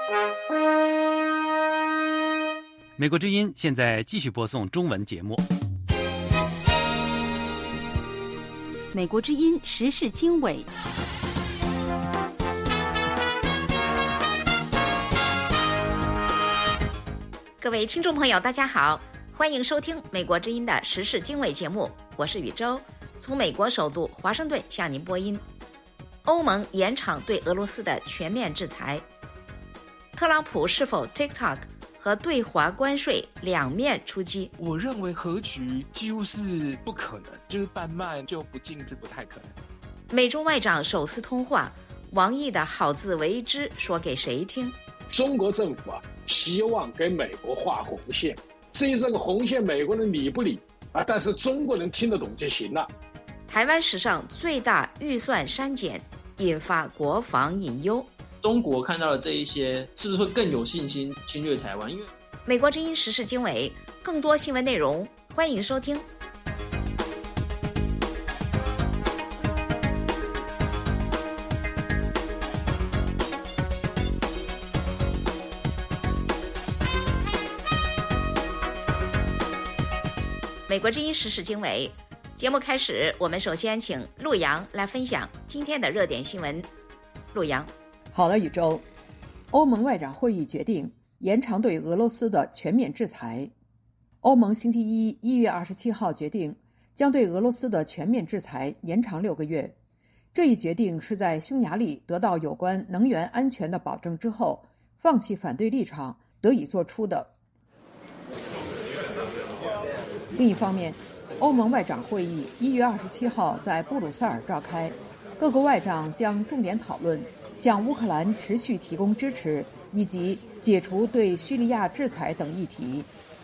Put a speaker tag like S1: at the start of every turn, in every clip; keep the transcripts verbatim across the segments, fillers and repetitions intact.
S1: 美国之音现在继续播送中文节目。
S2: 美国之音时事经纬。
S3: 各位听众朋友大家好，欢迎收听美国之音的时事经纬节目，我是宇宙，从美国首都华盛顿向您播音。欧盟延长对俄罗斯的全面制裁，特朗普是否 TikTok 和对华关税两面出击？
S4: 我认为和局几乎是不可能，就是半慢就不进是不太可能。
S3: 美中外长首次通话，王毅的好自为之说给谁听？
S5: 中国政府啊，希望给美国画红线，至于这个红线美国人理不理啊，但是中国人听得懂就行了。
S3: 台湾史上最大预算删减，引发国防隐忧。
S6: 中国看到了这一些，是不是会更有信心侵略台湾？因为
S3: 美国之音时事经纬，更多新闻内容，欢迎收听。美国之音时事经纬节目开始，我们首先请陆阳来分享今天的热点新闻。陆阳，
S7: 好的，宇宙。欧盟外长会议决定延长对俄罗斯的全面制裁。欧盟星期一一月二十七号决定将对俄罗斯的全面制裁延长六个月。这一决定是在匈牙利得到有关能源安全的保证之后，放弃反对立场得以做出的。另一方面，欧盟外长会议一月二十七号在布鲁塞尔召开，各国外长将重点讨论向乌克兰持续提供支持以及解除对叙利亚制裁等议题。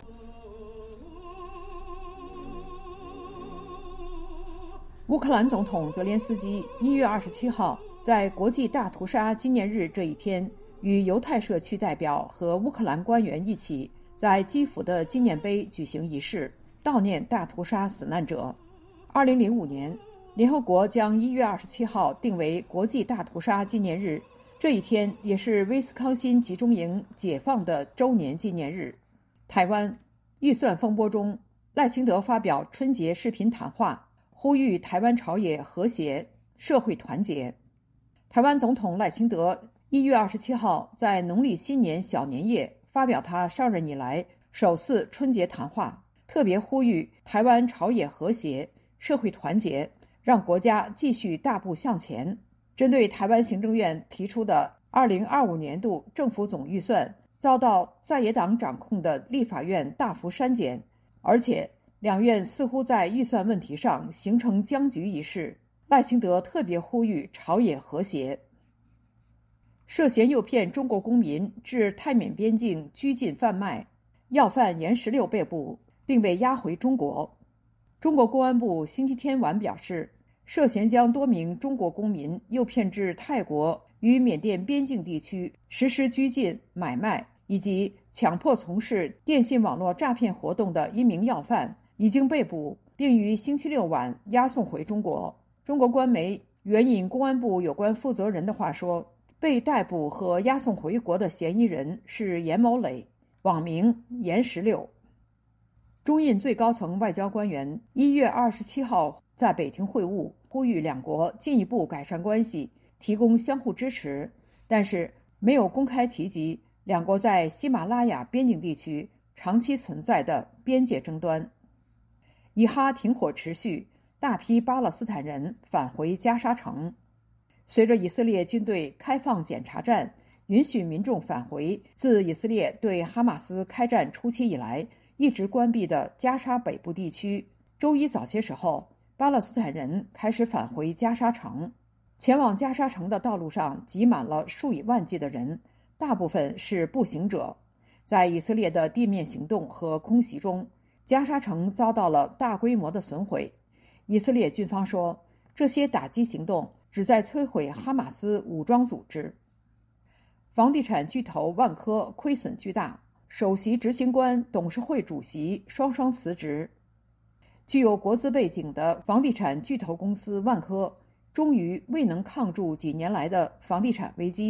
S7: 乌克兰总统泽连斯基一月二十七号在国际大屠杀纪念日这一天，与犹太社区代表和乌克兰官员一起在基辅的纪念碑举行仪式，悼念大屠杀死难者。二零零五年，联合国将一月二十七号定为国际大屠杀纪念日，这一天也是威斯康辛集中营解放的周年纪念日。台湾预算风波中，赖清德发表春节视频谈话，呼吁台湾朝野和谐、社会团结。台湾总统赖清德一月二十七号在农历新年小年夜发表他上任以来首次春节谈话，特别呼吁台湾朝野和谐、社会团结，让国家继续大步向前。针对台湾行政院提出的二零二五年度政府总预算遭到在野党掌控的立法院大幅删减，而且两院似乎在预算问题上形成僵局一事，赖清德特别呼吁朝野和谐。涉嫌诱骗中国公民至泰缅边境拘禁贩卖，要犯严十六被捕并被押回中国。中国公安部星期天晚表示，涉嫌将多名中国公民诱骗至泰国与缅甸边境地区实施拘禁、买卖以及强迫从事电信网络诈骗活动的一名要犯已经被捕，并于星期六晚押送回中国。中国官媒援引公安部有关负责人的话说，被逮捕和押送回国的嫌疑人是严某磊，网名严十六。中印最高层外交官员一月二十七号在北京会晤，呼吁两国进一步改善关系，提供相互支持，但是没有公开提及两国在喜马拉雅边境地区长期存在的边界争端。以哈停火持续，大批巴勒斯坦人返回加沙城。随着以色列军队开放检查站，允许民众返回自以色列对哈马斯开战初期以来一直关闭的加沙北部地区，周一早些时候，巴勒斯坦人开始返回加沙城。前往加沙城的道路上挤满了数以万计的人，大部分是步行者。在以色列的地面行动和空袭中，加沙城遭到了大规模的损毁。以色列军方说，这些打击行动旨在摧毁哈马斯武装组织。房地产巨头万科亏损巨大，首席执行官、董事会主席双双辞职。具有国资背景的房地产巨头公司万科终于未能抗住几年来的房地产危机，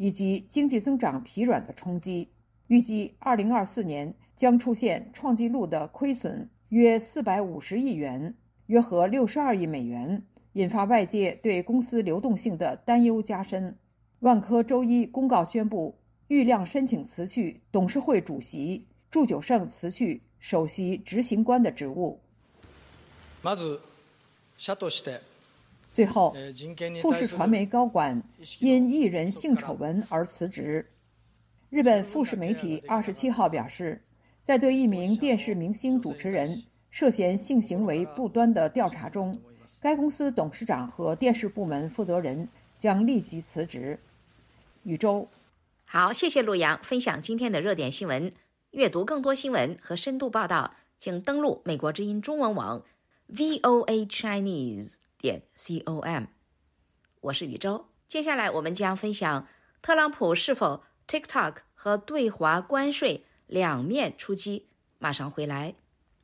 S7: 以及经济增长疲软的冲击。预计二零二四年将出现创纪录的亏损，约四百五十亿元，约合六十二亿美元，引发外界对公司流动性的担忧加深。万科周一公告宣布，郁亮申请辞去董事会主席，祝久胜辞去首席执行官的职务。最后，富士传媒高管因艺人性丑闻而辞职。日本富士媒体二十七号表示，在对一名电视明星主持人涉嫌性行为不端的调查中，该公司董事长和电视部门负责人将立即辞职。宇宙，
S3: 好，谢谢陆阳分享今天的热点新闻。阅读更多新闻和深度报道，请登录美国之音中文网 v o a chinese 点 com。我是宇宙，接下来我们将分享特朗普是否 TikTok 和对华关税两面出击。马上回来。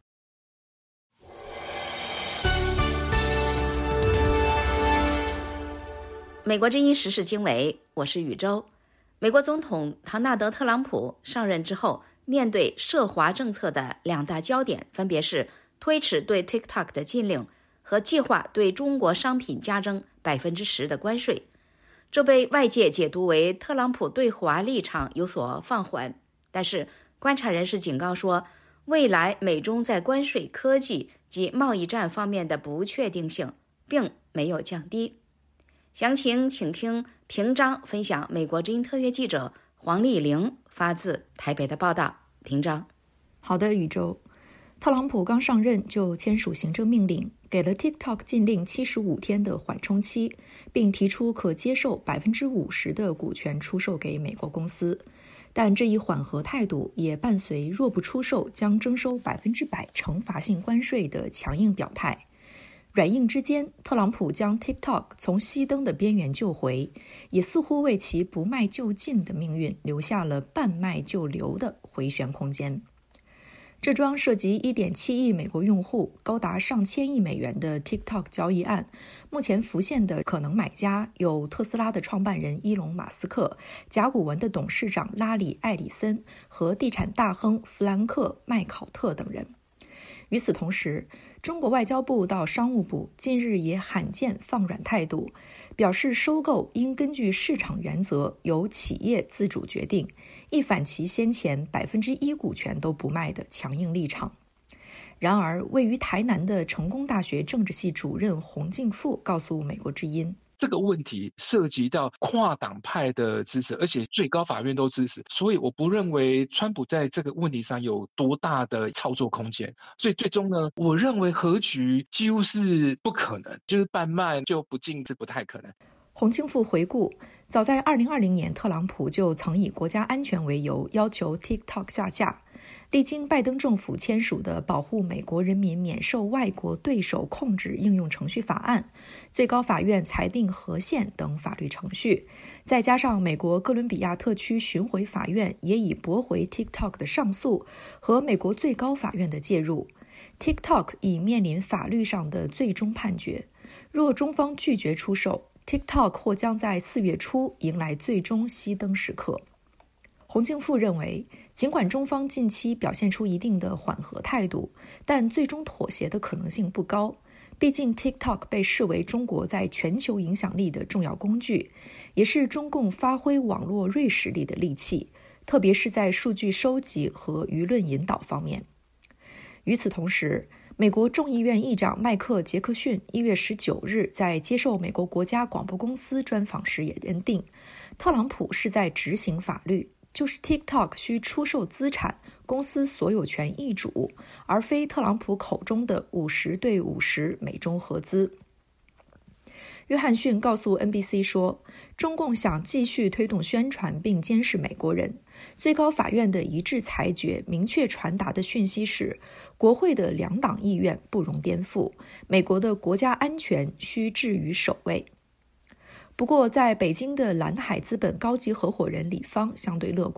S3: 美国之音时事经纬，我是宇宙。美国总统唐纳德·特朗普上任之后，面对涉华政策的两大焦点，分别是推迟对 TikTok 的禁令和计划对中国商品加征百分之十的关税。这被外界解读为特朗普对华立场有所放缓，但是观察人士警告说，未来美中在关税、科技及贸易战方面的不确定性并没有降低。详情请听平章分享美国之音特约记者黄丽玲发自台北的报道。平章。
S8: 好的，宇宙。特朗普刚上任就签署行政命令，给了 TikTok 禁令七十五天的缓冲期，并提出可接受百分之五十的股权出售给美国公司。但这一缓和态度也伴随若不出售将征收百分之百惩罚性关税的强硬表态。软硬之间，特朗普将 TikTok 从熄灯的边缘救回，也似乎为其不卖就禁的命运留下了半卖就留的回旋空间。这桩涉及 一点七亿美国用户、高达上千亿美元的 TikTok 交易案，目前浮现的可能买家有特斯拉的创办人伊隆·马斯克、甲骨文的董事长拉里·艾里森和地产大亨弗兰克·麦考特等人。与此同时，中国外交部到商务部近日也罕见放软态度，表示收购应根据市场原则由企业自主决定，一反其先前百分之一股权都不卖的强硬立场。然而，位于台南的成功大学政治系主任洪敬富告诉美国之音，
S4: 这个问题涉及到跨党派的支持，而且最高法院都支持，所以我不认为川普在这个问题上有多大的操作空间。所以最终呢，我认为和局几乎是不可能，就是半卖就不进是不太可能。
S8: 洪清富回顾，早在二零二零年，特朗普就曾以国家安全为由要求 TikTok 下架。历经拜登政府签署的保护美国人民免受外国对手控制应用程序法案，最高法院裁定合宪等法律程序，再加上美国哥伦比亚特区巡回法院也已驳回 TikTok 的上诉和美国最高法院的介入， TikTok 已面临法律上的最终判决。若中方拒绝出售， TikTok 或将在四月初迎来最终熄灯时刻。洪敬富认为，尽管中方近期表现出一定的缓和态度，但最终妥协的可能性不高。毕竟 TikTok 被视为中国在全球影响力的重要工具，也是中共发挥网络锐实力的利器，特别是在数据收集和舆论引导方面。与此同时，美国众议院议长麦克杰克逊一月十九日在接受美国国家广播公司专访时也认定，特朗普是在执行法律，就是 TikTok 需出售资产，公司所有权易主，而非特朗普口中的五十对五十美中合资。约翰逊告诉 N B C 说，中共想继续推动宣传并监视美国人。最高法院的一致裁决明确传达的讯息是，国会的两党意愿不容颠覆，美国的国家安全需置于首位。不过，在北京的蓝海资本高级合伙人李方相对乐观。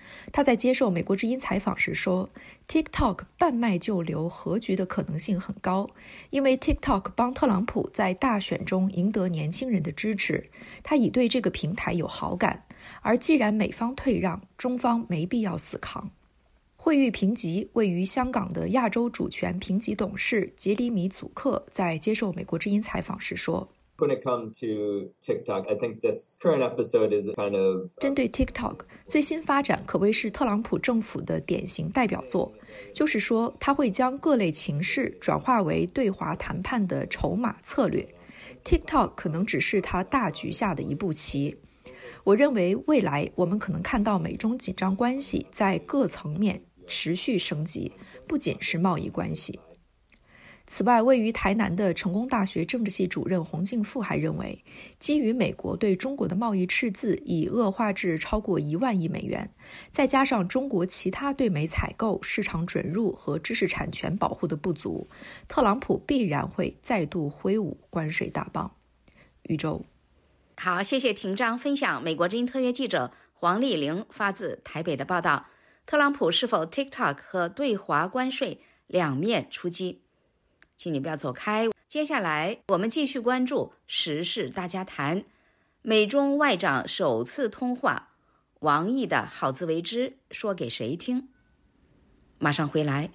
S8: 他在接受美国之音采访时说 TikTok 半卖就流和局的可能性很高，因为 TikTok 帮特朗普在大选中赢得年轻人的支持，他已对这个平台有好感，而既然美方退让，中方没必要死扛。惠誉评级位于香港的亚洲主权评级董事杰里米·祖克在接受美国之音采访时说
S9: When it comes to TikTok, I think this current episode is kind of...
S8: 针对 TikTok 最新发展可谓是特朗普政府的典型代表作，就是说他会将各类情势转化为对华谈判的筹码策略。TikTok 可能只是他大局下的一步棋。我认为未来我们可能看到美中紧张关系在各层面持续升级，不仅是贸易关系。此外，位于台南的成功大学政治系主任洪敬富还认为，基于美国对中国的贸易赤字已恶化至超过一万亿美元，再加上中国其他对美采购、市场准入和知识产权保护的不足，特朗普必然会再度挥舞关税大棒。宇宙，
S3: 好，谢谢平章分享美国之音特约记者黄丽玲发自台北的报道。特朗普是否 TikTok 和对华关税两面出击？请你不要走开，接下来我们继续关注时事大家谈。美中外长首次通话，王毅的好自为之说给谁听？马上回来。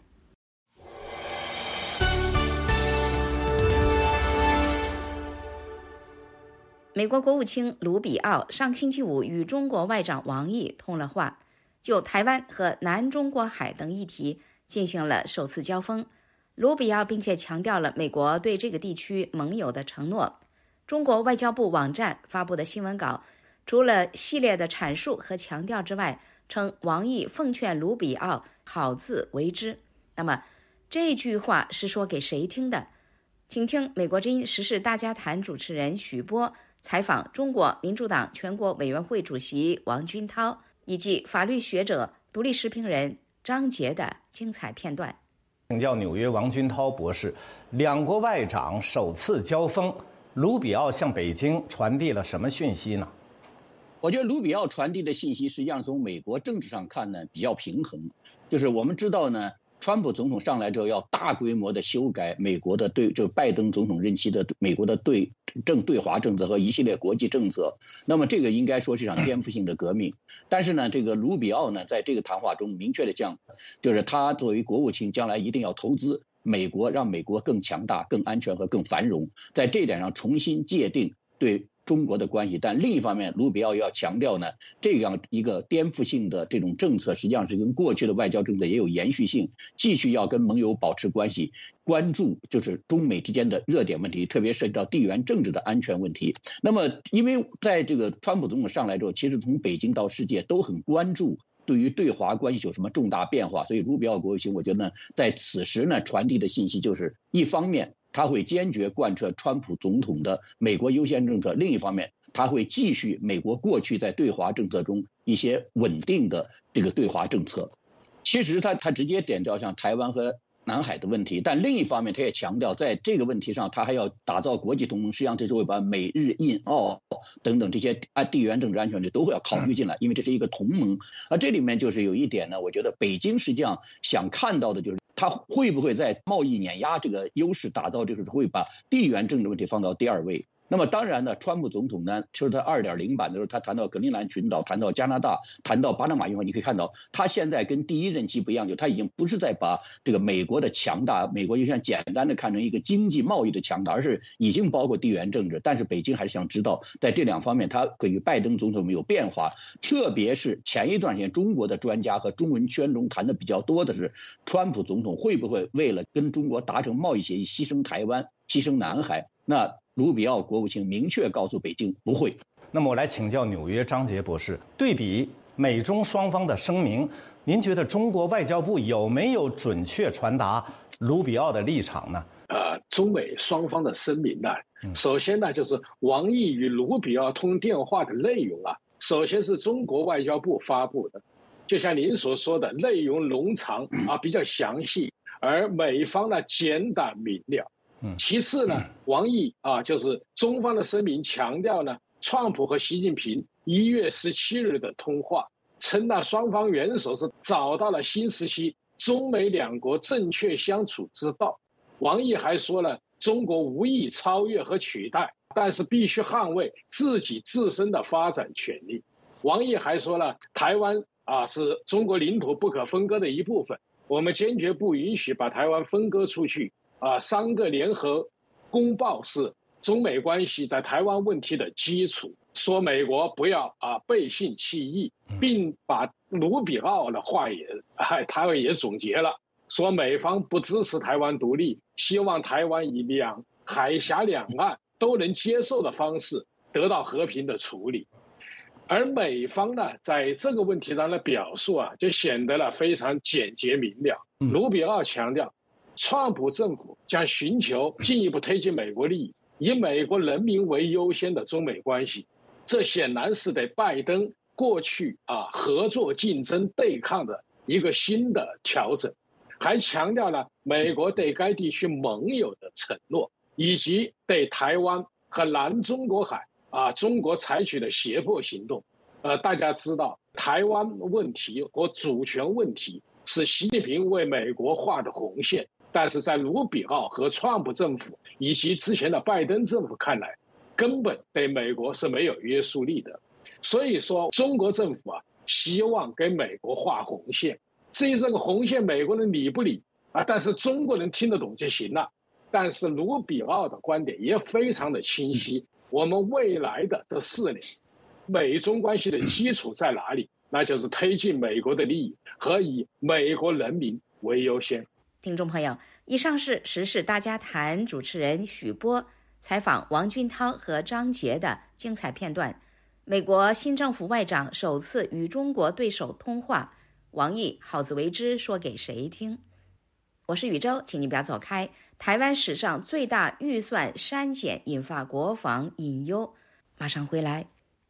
S3: 美国国务卿卢比奥上星期五与中国外长王毅通了话，就台湾和南中国海等议题进行了首次交锋。卢比奥并且强调了美国对这个地区盟友的承诺。中国外交部网站发布的新闻稿，除了系列的阐述和强调之外，称王毅奉劝卢比奥好自为之。那么这句话是说给谁听的？请听美国之音时事大家谈主持人许波采访中国民主党全国委员会主席王军涛以及法律学者、独立时评人张杰的精彩片段。
S10: 请教纽约王军涛博士，两国外长首次交锋，卢比奥向北京传递了什么讯息呢？
S11: 我觉得卢比奥传递的信息实际上从美国政治上看呢比较平衡，就是我们知道呢，川普总统上来之后要大规模的修改美国的对就拜登总统任期的美国的对政对华政策和一系列国际政策，那么这个应该说是一场颠覆性的革命。但是呢，这个卢比奥呢在这个谈话中明确的讲，就是他作为国务卿将来一定要投资美国，让美国更强大、更安全和更繁荣，在这一点上重新界定对中国的关系。但另一方面，卢比奥要强调呢，这样一个颠覆性的这种政策实际上是跟过去的外交政策也有延续性，继续要跟盟友保持关系，关注就是中美之间的热点问题，特别涉及到地缘政治的安全问题。那么因为在这个川普总统上来之后，其实从北京到世界都很关注对于对华关系有什么重大变化，所以卢比奥国务卿我觉得呢，在此时呢传递的信息就是一方面他会坚决贯彻川普总统的美国优先政策，另一方面他会继续美国过去在对华政策中一些稳定的这个对华政策。其实他他直接点到像台湾和南海的问题，但另一方面他也强调在这个问题上他还要打造国际同盟，实际上这是会把美日印澳等等这些地缘政治安全问题都会要考虑进来，因为这是一个同盟。而这里面就是有一点呢，我觉得北京实际上想看到的就是他会不会在贸易碾压这个优势打造，就是会把地缘政治问题放到第二位。那么当然呢，川普总统呢，就是他 二点零 版的时候，他谈到格陵兰群岛，谈到加拿大，谈到巴拿马运河，你可以看到他现在跟第一任期不一样，就他已经不是在把这个美国的强大，美国就像简单的看成一个经济贸易的强大，而是已经包括地缘政治。但是北京还是想知道在这两方面他与拜登总统有变化，特别是前一段时间中国的专家和中文圈中谈的比较多的是，川普总统会不会为了跟中国达成贸易协议牺牲台湾、牺牲南海？那卢比奥国务卿明确告诉北京不会。
S10: 那么我来请教纽约张杰博士，对比美中双方的声明，您觉得中国外交部有没有准确传达卢比奥的立场呢？
S5: 呃，中美双方的声明呢，首先呢就是王毅与卢比奥通电话的内容啊，首先是中国外交部发布的，就像您所说的，内容冗长啊，比较详细，而美方呢简短明了。其次呢，王毅啊，就是中方的声明强调呢，川普和习近平一月十七日的通话， 称那双方元首是找到了新时期中美两国正确相处之道。王毅还说了，中国无意超越和取代，但是必须捍卫自己自身的发展权利。王毅还说了，台湾啊是中国领土不可分割的一部分，我们坚决不允许把台湾分割出去。啊，三个联合公报是中美关系在台湾问题的基础，说美国不要啊背信弃义，并把卢比奥的话也哎他也总结了，说美方不支持台湾独立，希望台湾以两海峡两岸都能接受的方式得到和平的处理。而美方呢，在这个问题上的表述啊，就显得了非常简洁明了。卢比奥强调，川普政府将寻求进一步推进美国利益，以美国人民为优先的中美关系，这显然是对拜登过去啊合作竞争对抗的一个新的调整，还强调了美国对该地区盟友的承诺，以及对台湾和南中国海啊中国采取的胁迫行动。呃，大家知道，台湾问题和主权问题是习近平为美国画的红线。但是在卢比奥和川普政府以及之前的拜登政府看来，根本对美国是没有约束力的。所以说，中国政府啊，希望给美国画红线。至于这个红线，美国人理不理啊？但是中国人听得懂就行了。但是卢比奥的观点也非常的清晰，我们未来的这四年，美中关系的基础在哪里？那就是推进美国的利益和以美国人民为优先。
S3: 听众朋友，以上是时事大家谈主持人许波采访王军涛和张杰的精彩片段。美国新政府外长首次与中国对手通话，王毅好自为之说给谁听？我是宇宙，请你不要走开。台湾史上最大预算删减引发国防隐忧，马上回来。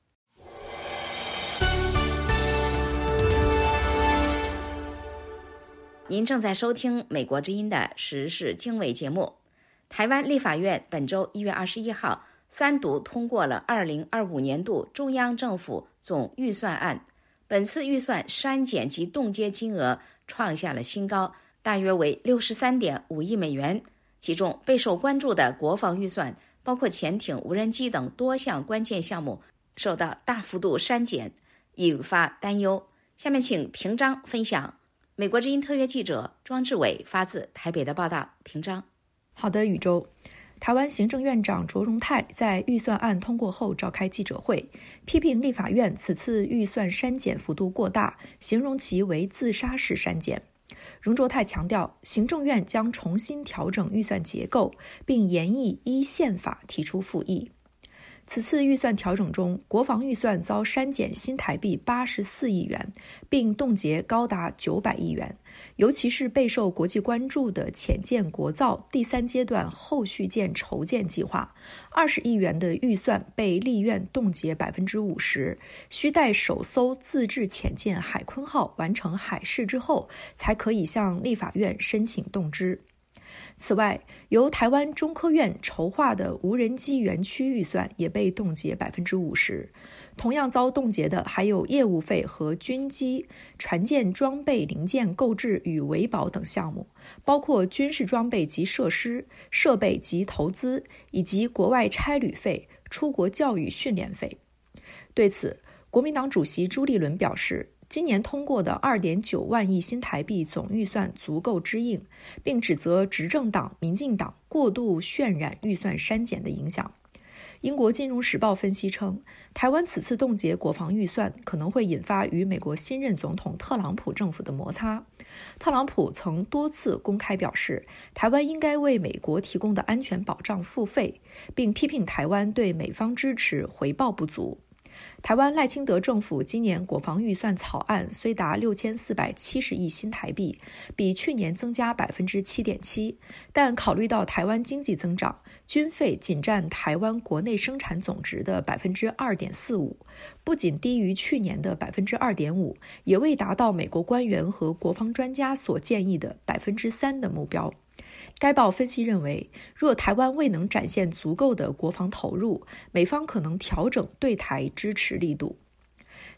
S3: 您正在收听美国之音的时事经纬节目。台湾立法院本周一月二十一号三读通过了二零二五年度中央政府总预算案，本次预算删减及冻结金额创下了新高，大约为六十三点五亿美元。其中备受关注的国防预算，包括潜艇、无人机等多项关键项目，受到大幅度删减，引发担忧。下面请平章分享美国之音特约记者庄志伟发自台北的报道。平章。
S8: 好的，宇宙。台湾行政院长卓荣泰在预算案通过后召开记者会，批评立法院此次预算删减幅度过大，形容其为自杀式删减。荣卓泰强调，行政院将重新调整预算结构，并研议依宪法提出复议。此次预算调整中，国防预算遭删减新台币八十四亿元，并冻结高达九百亿元。尤其是备受国际关注的潜舰国造第三阶段后续舰筹建计划，二十亿元的预算被立院冻结百分之五十，需待首艘自制潜舰海鲲号完成海试之后，才可以向立法院申请动支。此外，由台湾中科院筹划的无人机园区预算也被冻结百分之五十。同样遭冻结的还有业务费和军机、船舰装备零件购置与维保等项目，包括军事装备及设施、设备及投资，以及国外差旅费、出国教育训练费。对此，国民党主席朱立伦表示，今年通过的 二点九万亿新台币总预算足够支应，并指责执政党民进党过度渲染预算删减的影响。英国金融时报分析称，台湾此次冻结国防预算可能会引发与美国新任总统特朗普政府的摩擦。特朗普曾多次公开表示，台湾应该为美国提供的安全保障付费，并批评台湾对美方支持回报不足。台湾赖清德政府今年国防预算草案虽达六千四百七十亿新台币，比去年增加百分之七点七，但考虑到台湾经济增长，军费仅占台湾国内生产总值的百分之二点四五，不仅低于去年的百分之二点五，也未达到美国官员和国防专家所建议的百分之三的目标。该报分析认为，若台湾未能展现足够的国防投入，美方可能调整对台支持力度。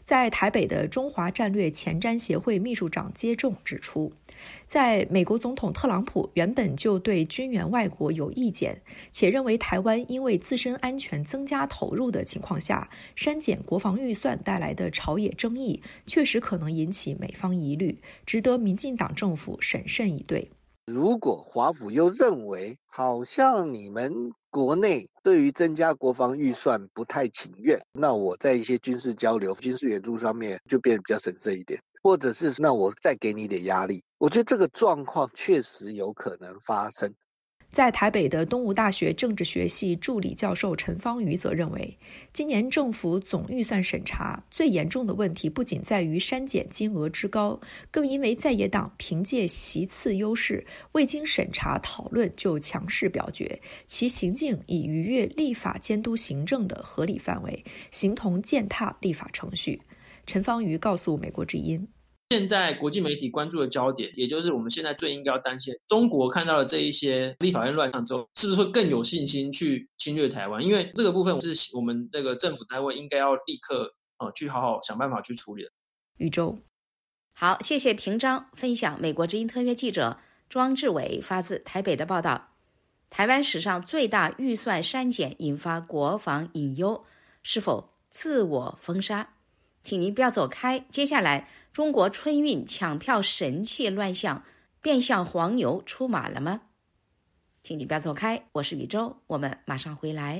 S8: 在台北的中华战略前瞻协会秘书长接种指出，在美国总统特朗普原本就对军援外国有意见，且认为台湾因为自身安全增加投入的情况下，删减国防预算带来的朝野争议，确实可能引起美方疑虑，值得民进党政府审慎以对。
S12: 如果华府又认为好像你们国内对于增加国防预算不太情愿，那我在一些军事交流、军事援助上面就变得比较审慎一点，或者是那我再给你一点压力。我觉得这个状况确实有可能发生。
S8: 在台北的东吴大学政治学系助理教授陈方瑜则认为，今年政府总预算审查最严重的问题不仅在于删减金额之高，更因为在野党凭借席次优势，未经审查讨论就强势表决，其行径已逾越立法监督行政的合理范围，形同践踏立法程序。陈方瑜告诉美国之音，
S6: 现在国际媒体关注的焦点，也就是我们现在最应该要担心，中国看到了这一些立法院乱象之后，是不是会更有信心去侵略台湾？因为这个部分是我们这个政府单位应该要立刻呃去好好想办法去处理的。
S8: 宇宙，
S3: 好，谢谢平章分享美国之音特约记者庄志伟发自台北的报道。台湾史上最大预算删减引发国防隐忧，是否自我封杀？请您不要走开，接下来中国春运抢票神器乱象，变相黄牛出马了吗？请你不要走开，我是宇宙，我们马上回来。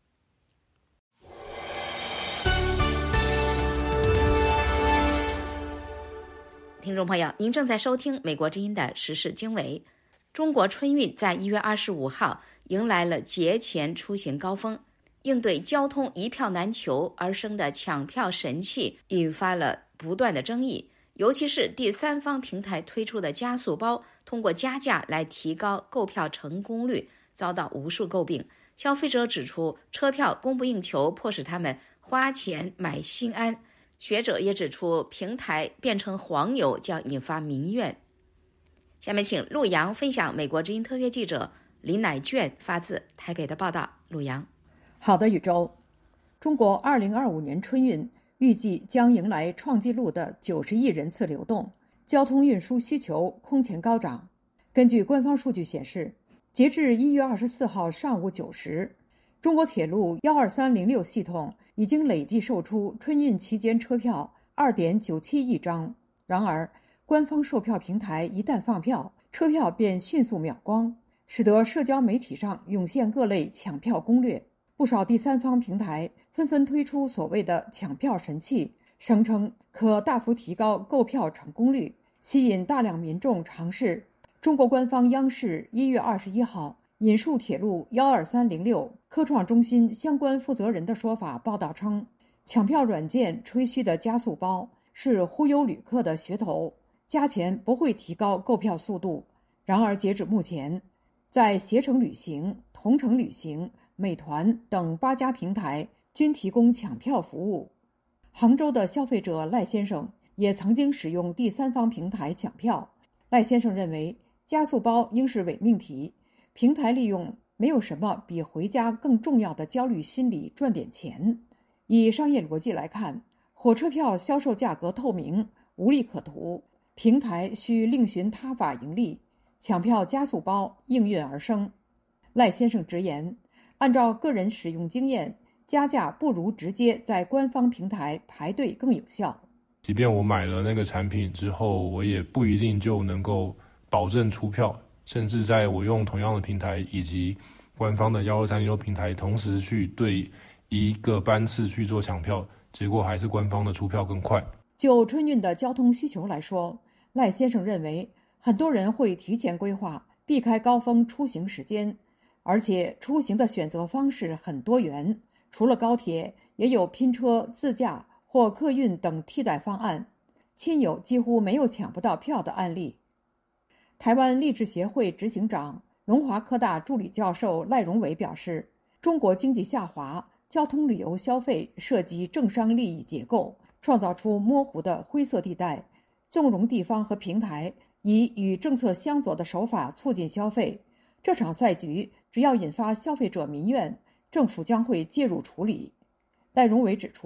S3: 听众朋友，您正在收听美国之音的时事经纬。中国春运在一月二十五号迎来了节前出行高峰，应对交通一票难求而生的抢票神器引发了不断的争议，尤其是第三方平台推出的加速包，通过加价来提高购票成功率，遭到无数诟病。消费者指出，车票供不应求，迫使他们花钱买心安。学者也指出，平台变成黄牛将引发民怨。下面请陆阳分享美国之音特约记者林乃卷发自台北的报道。陆阳，
S7: 好的，宇宙。中国二零二五年春运预计将迎来创纪录的九十亿人次流动，交通运输需求空前高涨。根据官方数据显示，截至一月二十四号上午九时，中国铁路一二三零六系统已经累计售出春运期间车票 二点九七亿张。然而，官方售票平台一旦放票，车票便迅速秒光，使得社交媒体上涌现各类抢票攻略。不少第三方平台纷纷推出所谓的抢票神器，声称可大幅提高购票成功率，吸引大量民众尝试。中国官方央视一月二十一号引述铁路一二三零六科创中心相关负责人的说法报道称，抢票软件吹嘘的加速包是忽悠旅客的噱头，加钱不会提高购票速度。然而截止目前，在携程旅行、同程旅行、美团等八家平台均提供抢票服务。杭州的消费者赖先生也曾经使用第三方平台抢票。赖先生认为，加速包应是伪命题，平台利用没有什么比回家更重要的焦虑心理赚点钱。以商业逻辑来看，火车票销售价格透明，无利可图，平台需另寻他法盈利，抢票加速包应运而生。赖先生直言，按照个人使用经验，加价不如直接在官方平台排队更有效。
S13: 即便我买了那个产品之后，我也不一定就能够保证出票，甚至在我用同样的平台以及官方的一二三零六平台同时去对一个班次去做抢票，结果还是官方的出票更快。
S7: 就春运的交通需求来说，赖先生认为很多人会提前规划，避开高峰出行时间，而且出行的选择方式很多元，除了高铁，也有拼车、自驾或客运等替代方案，亲友几乎没有抢不到票的案例。台湾励志协会执行长、龙华科大助理教授赖荣伟表示，中国经济下滑，交通旅游消费涉及政商利益结构，创造出模糊的灰色地带，纵容地方和平台以与政策相左的手法促进消费。这场赛局只要引发消费者民怨，政府将会介入处理。赖荣伟指出，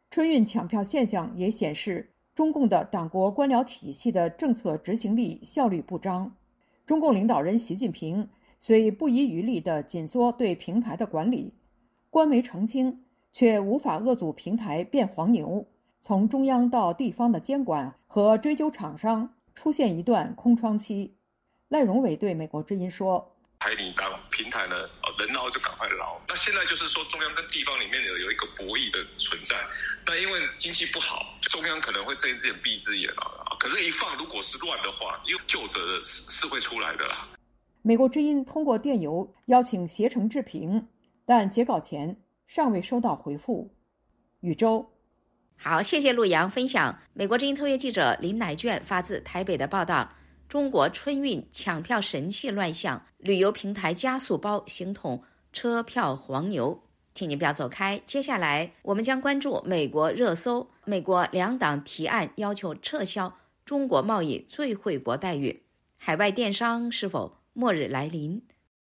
S7: 春运抢票现象也显示，中共的党国官僚体系的政策执行力效率不彰。中共领导人习近平虽不遗余力地紧缩对平台的管理，官媒澄清，却无法遏阻平台变黄牛，从中央到地方的监管和追究厂商出现一段空窗期。赖荣伟对美国之音说，
S14: 台你当平台呢，能捞就赶快捞。那现在就是说，中央跟地方里面有有一个博弈的存在。那因为经济不好，中央可能会睁一只眼闭一只眼啊。可是，一放如果是乱的话，因为救责的是是会出来的啦。
S7: 美国之音通过电邮邀请携程置评，但截稿前尚未收到回复。宇宙，
S3: 好，谢谢陆阳分享美国之音特约记者林乃卷发自台北的报道。中国春运抢票神器乱象，旅游平台加速包形同车票黄牛。请您不要走开，接下来我们将关注美国热搜，美国两党提案要求撤销中国贸易最惠国待遇，海外电商是否末日来临？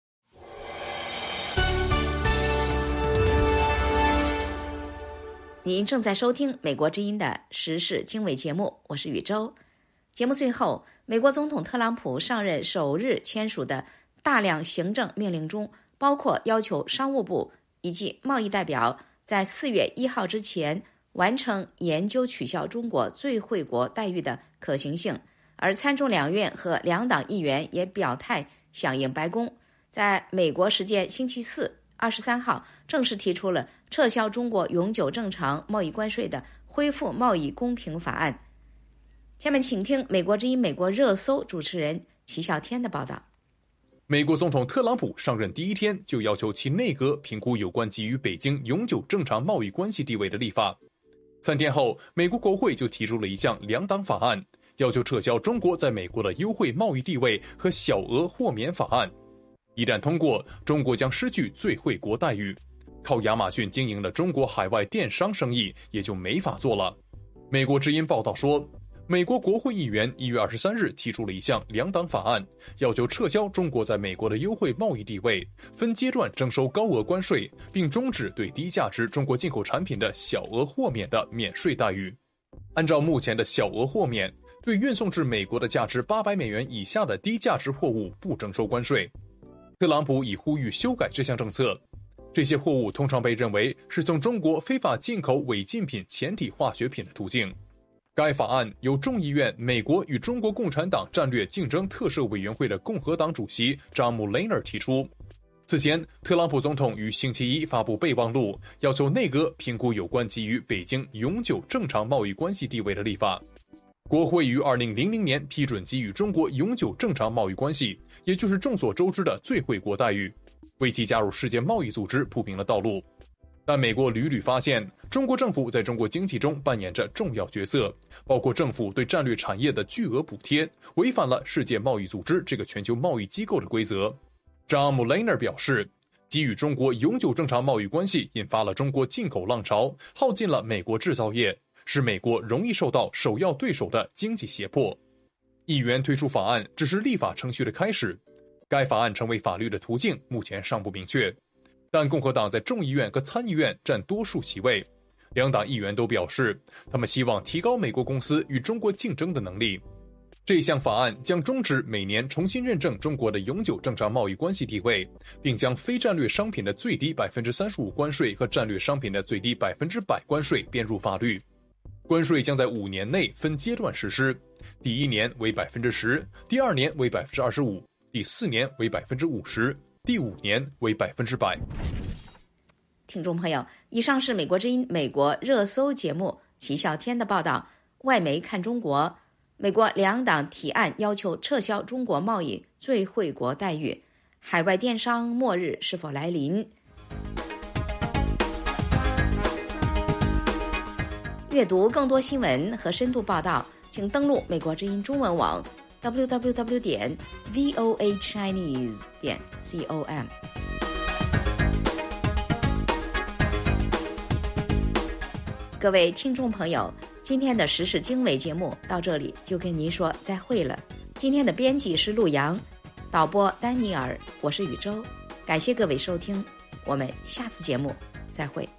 S3: 您正在收听美国之音的时事经纬节目，我是宇宙。节目最后，美国总统特朗普上任首日签署的大量行政命令中，包括要求商务部以及贸易代表在四月一号之前完成研究取消中国最惠国待遇的可行性。而参众两院和两党议员也表态响应白宫，在美国时间星期四二十三号正式提出了撤销中国永久正常贸易关税的恢复贸易公平法案。下面请听美国之音美国热搜主持人齐笑天的报道。
S15: 美国总统特朗普上任第一天就要求其内阁评估有关给予北京永久正常贸易关系地位的立法。三天后，美国国会就提出了一项两党法案，要求撤销中国在美国的优惠贸易地位和小额豁免法案。一旦通过，中国将失去最惠国待遇，靠亚马逊经营的中国海外电商生意也就没法做了。美国之音报道说，美国国会议员一月二十三日提出了一项两党法案，要求撤销中国在美国的优惠贸易地位，分阶段征收高额关税，并终止对低价值中国进口产品的小额豁免的免税待遇。按照目前的小额豁免，对运送至美国的价值八百美元以下的低价值货物不征收关税。特朗普已呼吁修改这项政策。这些货物通常被认为是从中国非法进口违禁品前体化学品的途径。该法案由众议院美国与中国共产党战略竞争特设委员会的共和党主席扎姆·雷纳提出。此前，特朗普总统于星期一发布备忘录，要求内阁评估有关给予北京永久正常贸易关系地位的立法。国会于二零零零年批准给予中国永久正常贸易关系，也就是众所周知的最惠国待遇，为其加入世界贸易组织铺平了道路。但美国屡屡发现，中国政府在中国经济中扮演着重要角色，包括政府对战略产业的巨额补贴，违反了世界贸易组织这个全球贸易机构的规则。扎姆·雷纳表示，给予中国永久正常贸易关系引发了中国进口浪潮，耗尽了美国制造业，使美国容易受到首要对手的经济胁迫。议员推出法案只是立法程序的开始，该法案成为法律的途径目前尚不明确。但共和党在众议院和参议院占多数席位，两党议员都表示，他们希望提高美国公司与中国竞争的能力。这项法案将终止每年重新认证中国的永久正常贸易关系地位，并将非战略商品的最低百分之三十五关税和战略商品的最低百分之百关税编入法律。关税将在五年内分阶段实施，第一年为百分之十，第二年为百分之二十五，第四年为百分之五十。第五年为百分之百。
S3: 听众朋友，以上是美国之音美国热搜节目齐笑天的报道。外媒看中国，美国两党提案要求撤销中国贸易最惠国待遇，海外电商末日是否来临？阅读更多新闻和深度报道，请登录美国之音中文网double-u double-u double-u 点 v o a chinese 点 com。各位听众朋友，今天的时事经纬节目到这里就跟您说再会了。今天的编辑是陆阳，导播丹尼尔，我是宇宙，感谢各位收听，我们下次节目再会。